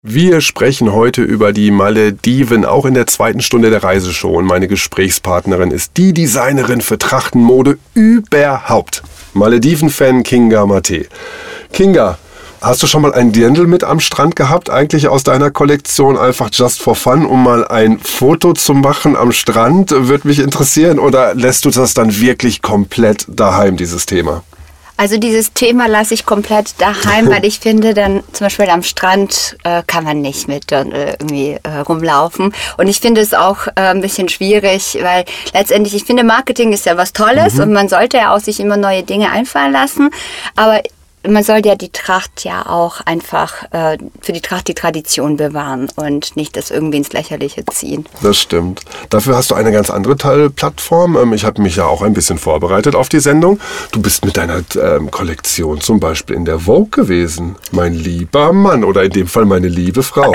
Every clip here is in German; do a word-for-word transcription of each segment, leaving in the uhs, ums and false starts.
Wir sprechen heute über die Malediven, auch in der zweiten Stunde der Reiseshow. Und meine Gesprächspartnerin ist die Designerin für Trachtenmode überhaupt. Malediven-Fan Kinga Mate. Kinga, hast du schon mal ein Dirndl mit am Strand gehabt, eigentlich aus deiner Kollektion, einfach just for fun, um mal ein Foto zu machen am Strand? Würde mich interessieren. Oder lässt du das dann wirklich komplett daheim, dieses Thema? Also dieses Thema lasse ich komplett daheim, weil ich finde, dann zum Beispiel am Strand äh, kann man nicht mit äh, irgendwie äh, rumlaufen. Und ich finde es auch äh, ein bisschen schwierig, weil letztendlich, ich finde, Marketing ist ja was Tolles mhm. und man sollte ja auch sich immer neue Dinge einfallen lassen. Aber man sollte ja die Tracht ja auch einfach äh, für die Tracht die Tradition bewahren und nicht das irgendwie ins Lächerliche ziehen. Das stimmt. Dafür hast du eine ganz andere Plattform. Ich habe mich ja auch ein bisschen vorbereitet auf die Sendung. Du bist mit deiner ähm, Kollektion zum Beispiel in der Vogue gewesen. Mein lieber Mann oder in dem Fall meine liebe Frau.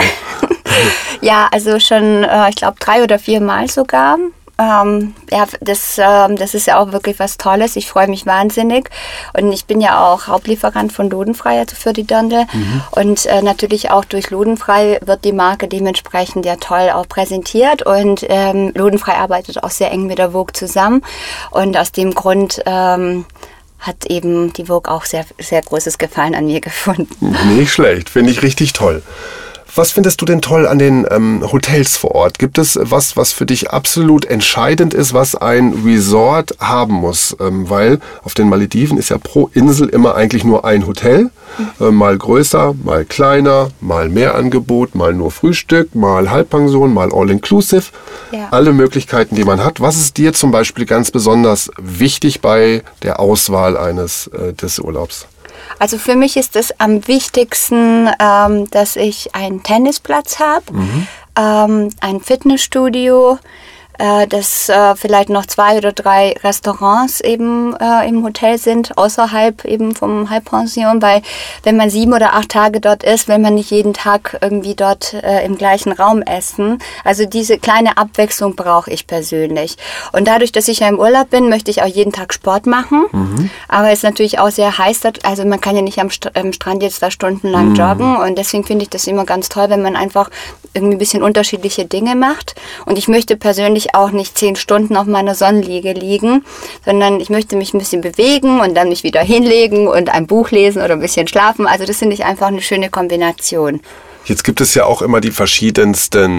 Ja, also schon, äh, ich glaube, drei oder vier Mal sogar. Ähm, ja, das, ähm, das ist ja auch wirklich was Tolles. Ich freue mich wahnsinnig. Und ich bin ja auch Hauptlieferant von Lodenfrei, also für die Dirndl. Mhm. Und äh, natürlich auch durch Lodenfrei wird die Marke dementsprechend ja toll auch präsentiert. Und ähm, Lodenfrei arbeitet auch sehr eng mit der Vogue zusammen. Und aus dem Grund ähm, hat eben die Vogue auch sehr, sehr großes Gefallen an mir gefunden. Nicht schlecht, finde ich richtig toll. Was findest du denn toll an den ähm, Hotels vor Ort? Gibt es was, was für dich absolut entscheidend ist, was ein Resort haben muss? Ähm, weil auf den Malediven ist ja pro Insel immer eigentlich nur ein Hotel. Mhm. Äh, mal größer, mal kleiner, mal mehr Angebot, mal nur Frühstück, mal Halbpension, mal All-Inclusive. Ja. Alle Möglichkeiten, die man hat. Was ist dir zum Beispiel ganz besonders wichtig bei der Auswahl eines äh, des Urlaubs? Also für mich ist es am wichtigsten, ähm, dass ich einen Tennisplatz habe, mhm. ähm, ein Fitnessstudio, äh, dass äh, vielleicht noch zwei oder drei Restaurants eben äh, im Hotel sind, außerhalb eben vom Halbpension, weil wenn man sieben oder acht Tage dort ist, will man nicht jeden Tag irgendwie dort äh, im gleichen Raum essen. Also diese kleine Abwechslung brauche ich persönlich. Und dadurch, dass ich ja im Urlaub bin, möchte ich auch jeden Tag Sport machen. Mhm. Aber es ist natürlich auch sehr heiß dort. Also man kann ja nicht am, St- am Strand jetzt da stundenlang mhm. joggen. Und deswegen finde ich das immer ganz toll, wenn man einfach irgendwie ein bisschen unterschiedliche Dinge macht. Und ich möchte persönlich auch nicht zehn Stunden auf meiner Sonnenliege liegen, sondern ich möchte mich ein bisschen bewegen und dann mich wieder hinlegen und ein Buch lesen oder ein bisschen schlafen. Also das finde ich einfach eine schöne Kombination. Jetzt gibt es ja auch immer die verschiedensten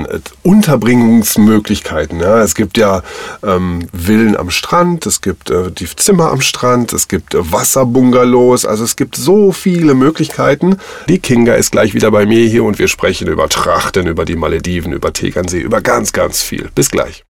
Unterbringungsmöglichkeiten. Ja. Es gibt ja ähm, Villen am Strand, es gibt äh, die Zimmer am Strand, es gibt äh, Wasserbungalows. Also es gibt so viele Möglichkeiten. Die Kinga ist gleich wieder bei mir hier und wir sprechen über Trachten, über die Malediven, über Tegernsee, über ganz, ganz viel. Bis gleich.